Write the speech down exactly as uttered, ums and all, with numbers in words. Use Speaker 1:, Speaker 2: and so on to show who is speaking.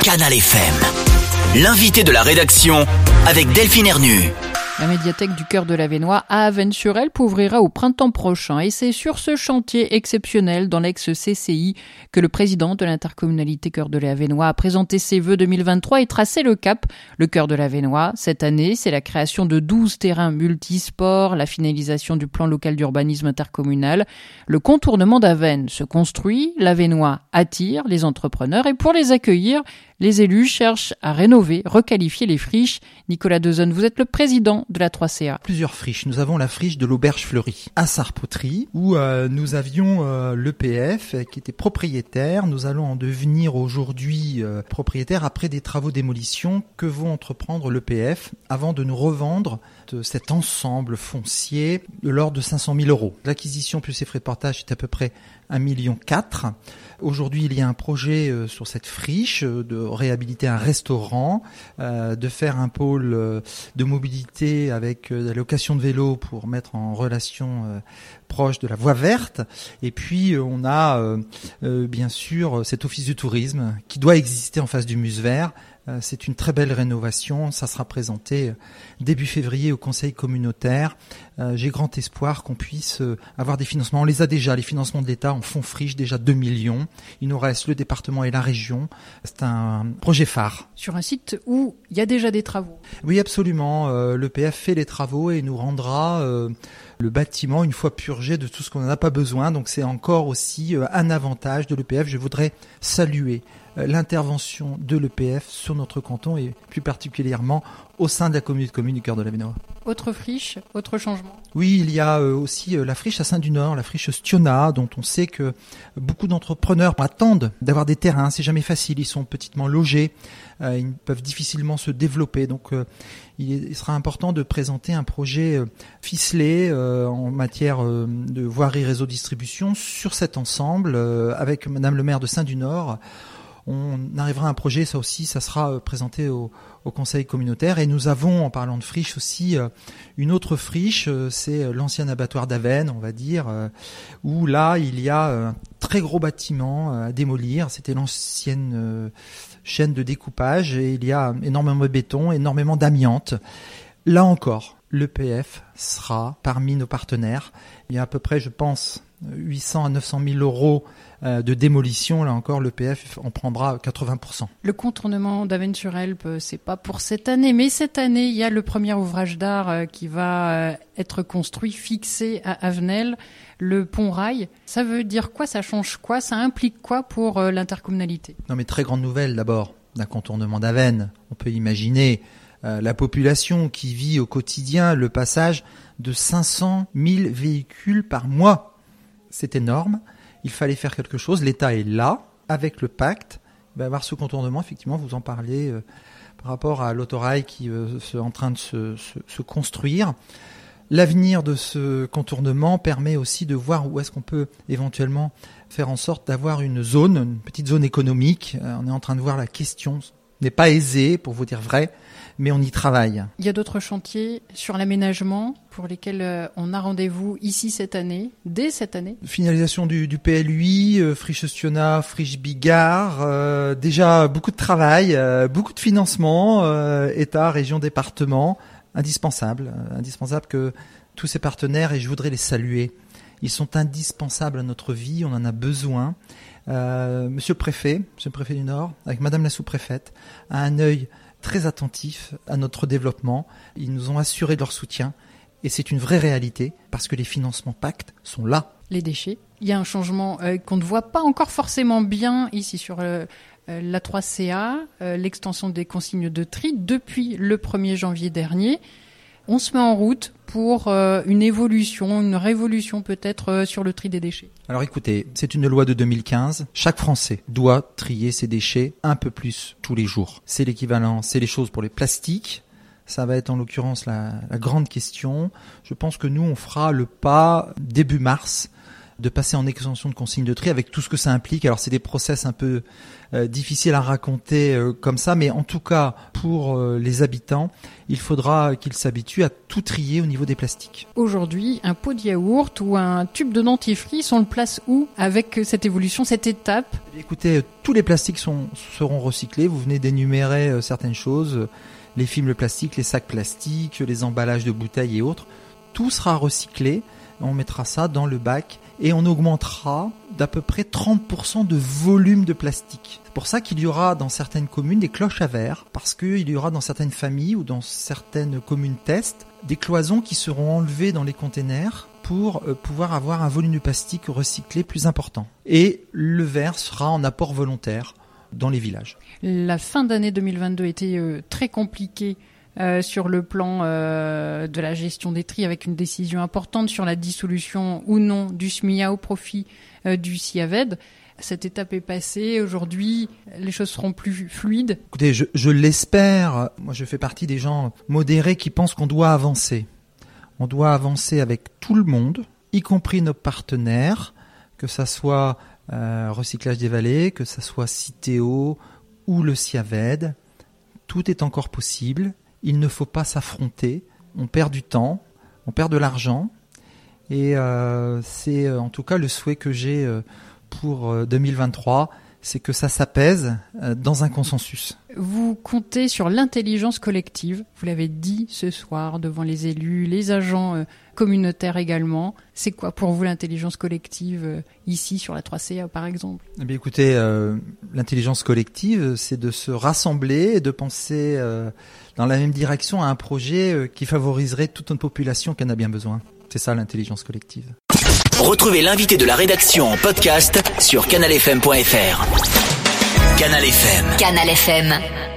Speaker 1: Canal F M. L'invité de la rédaction avec Delphine Ernu.
Speaker 2: La médiathèque du Cœur de l'Avesnois à Avesnes-sur-Helpe ouvrira au printemps prochain et c'est sur ce chantier exceptionnel dans l'ex-C C I que le président de l'intercommunalité Cœur de l'Avesnois a présenté ses vœux deux mille vingt-trois et tracé le cap. Le Cœur de l'Avesnois, cette année, c'est la création de douze terrains multisports, la finalisation du plan local d'urbanisme intercommunal. Le contournement d'Avesnes se construit, l'Avesnois attire les entrepreneurs et pour les accueillir, les élus cherchent à rénover, requalifier les friches. Nicolas Deuzonne, vous êtes le président de la trois C A.
Speaker 3: Plusieurs friches. Nous avons la friche de l'Auberge Fleurie à Sarpoterie où euh, nous avions euh, l'E P F qui était propriétaire. Nous allons en devenir aujourd'hui euh, propriétaire après des travaux d'émolition que vont entreprendre l'E P F avant de nous revendre de cet ensemble foncier de l'ordre de cinq cent mille euros. L'acquisition plus ses frais de portage est à peu près un virgule quatre million. Aujourd'hui, il y a un projet euh, sur cette friche euh, de réhabiliter un restaurant, euh, de faire un pôle euh, de mobilité avec euh, la location de vélos pour mettre en relation euh, proche de la voie verte. Et puis, euh, on a euh, euh, bien sûr cet office du tourisme qui doit exister en face du Muse Vert. Euh, c'est une très belle rénovation. Ça sera présenté début février au conseil communautaire. Euh, j'ai grand espoir qu'on puisse euh, avoir des financements. On les a déjà, les financements de l'État en fonds friche, déjà deux millions. Il nous reste le département et la région. C'est un projet phare.
Speaker 2: Sur un site où il y a déjà des travaux.
Speaker 3: Oui, absolument. Euh, L'E P F fait les travaux et nous rendra euh, le bâtiment une fois purgé de tout ce qu'on n'en a pas besoin. Donc c'est encore aussi euh, un avantage de l'E P F. Je voudrais saluer euh, l'intervention de l'E P F sur notre canton et plus particulièrement au sein de la commune de communes du Cœur de l'Avesnois.
Speaker 2: Autre friche, autre changement.
Speaker 3: Oui, il y a euh, aussi euh, la friche à Saint-du-Nord, la friche Stionat, dont on sait que beaucoup d'entrepreneurs attendent d'avoir des terrains. C'est jamais facile, ils sont petitement logés, euh, ils peuvent difficilement se développer. Donc euh, il, est, il sera important de présenter un projet euh, ficelé euh, en matière euh, de voirie réseau distribution sur cet ensemble euh, avec Madame le maire de Saint-du-Nord. On arrivera à un projet, ça aussi, ça sera présenté au, au conseil communautaire. Et nous avons, en parlant de friche aussi, une autre friche, c'est l'ancien abattoir d'Avesnes, on va dire, où là, il y a un très gros bâtiment à démolir. C'était l'ancienne chaîne de découpage et il y a énormément de béton, énormément d'amiante. Là encore, l'E P F sera parmi nos partenaires. Il y a à peu près, je pense, huit cents à neuf cent mille euros de démolition. Là encore, l'E P F en prendra quatre-vingts pour cent.
Speaker 2: Le contournement d'Avesnes-sur-Helpe, c'est pas pour cette année, mais cette année, il y a le premier ouvrage d'art qui va être construit, fixé à Avenel, le pont-rail. Ça veut dire quoi? Ça change quoi? Ça implique quoi pour l'intercommunalité?
Speaker 3: Non, mais très grande nouvelle d'abord d'un contournement d'Avesnes. On peut imaginer euh, la population qui vit au quotidien le passage de cinq cent mille véhicules par mois. C'est énorme. Il fallait faire quelque chose. L'État est là, avec le pacte. Il va y avoir ce contournement, effectivement, vous en parlez, euh, par rapport à l'autorail qui euh, est en train de se, se, se construire. L'avenir de ce contournement permet aussi de voir où est-ce qu'on peut éventuellement faire en sorte d'avoir une zone, une petite zone économique. Euh, on est en train de voir la question. Ce n'est pas aisé, pour vous dire vrai, mais on y travaille.
Speaker 2: Il y a d'autres chantiers sur l'aménagement pour lesquels on a rendez-vous ici cette année, dès cette année.
Speaker 3: Finalisation du, du P L U I, euh, friche Stionat, friche Bigard, euh, déjà beaucoup de travail, euh, beaucoup de financement, euh, État, région, département, indispensable, euh, indispensable que tous ces partenaires, et je voudrais les saluer, ils sont indispensables à notre vie, on en a besoin. Euh, monsieur le préfet, monsieur le préfet du Nord, avec madame la sous-préfète, a un œil très attentif à notre développement. Ils nous ont assuré de leur soutien et c'est une vraie réalité parce que les financements pacte sont là.
Speaker 2: Les déchets, il y a un changement euh, qu'on ne voit pas encore forcément bien ici sur euh, la trois C A, euh, l'extension des consignes de tri depuis le premier janvier dernier. On se met en route pour euh, une évolution, une révolution peut-être euh, sur le tri des déchets.
Speaker 3: Alors écoutez, c'est une loi de deux mille quinze. Chaque Français doit trier ses déchets un peu plus tous les jours. C'est l'équivalent, c'est les choses pour les plastiques. Ça va être en l'occurrence la, la grande question. Je pense que nous, on fera le pas début mars de passer en extension de consigne de tri avec tout ce que ça implique. Alors c'est des process un peu euh, difficiles à raconter euh, comme ça, mais en tout cas pour euh, les habitants, il faudra qu'ils s'habituent à tout trier au niveau des plastiques.
Speaker 2: Aujourd'hui, un pot de yaourt ou un tube de dentifrice, on le place où avec cette évolution, cette étape ?
Speaker 3: Écoutez, tous les plastiques sont, seront recyclés. Vous venez d'énumérer euh, certaines choses, les films plastiques, les sacs plastiques, les emballages de bouteilles et autres. Tout sera recyclé. On mettra ça dans le bac et on augmentera d'à peu près trente pour cent de volume de plastique. C'est pour ça qu'il y aura dans certaines communes des cloches à verre, parce qu'il y aura dans certaines familles ou dans certaines communes test des cloisons qui seront enlevées dans les containers pour euh, pouvoir avoir un volume de plastique recyclé plus important. Et le verre sera en apport volontaire dans les villages.
Speaker 2: La fin d'année deux mille vingt-deux était euh, très compliquée Euh, sur le plan euh, de la gestion des tri, avec une décision importante sur la dissolution ou non du S M I A au profit euh, du SIAVED. Cette étape est passée. Aujourd'hui, les choses seront plus fluides.
Speaker 3: Écoutez, je, je l'espère. Moi, je fais partie des gens modérés qui pensent qu'on doit avancer. On doit avancer avec tout le monde, y compris nos partenaires, que ça soit euh, Recyclage des Vallées, que ça soit Citeo ou le SIAVED. Tout est encore possible. Il ne faut pas s'affronter, on perd du temps, on perd de l'argent et euh, c'est en tout cas le souhait que j'ai pour deux mille vingt-trois, c'est que ça s'apaise dans un consensus.
Speaker 2: Vous comptez sur l'intelligence collective, vous l'avez dit ce soir devant les élus, les agents communautaires également. C'est quoi pour vous l'intelligence collective ici sur la trois C A par exemple ?
Speaker 3: Eh bien, écoutez, euh, l'intelligence collective, c'est de se rassembler et de penser euh, dans la même direction à un projet euh, qui favoriserait toute une population qui en a bien besoin. C'est ça l'intelligence collective.
Speaker 1: Retrouvez l'invité de la rédaction en podcast sur canal f m point f r. Canal F M.
Speaker 4: Canal F M.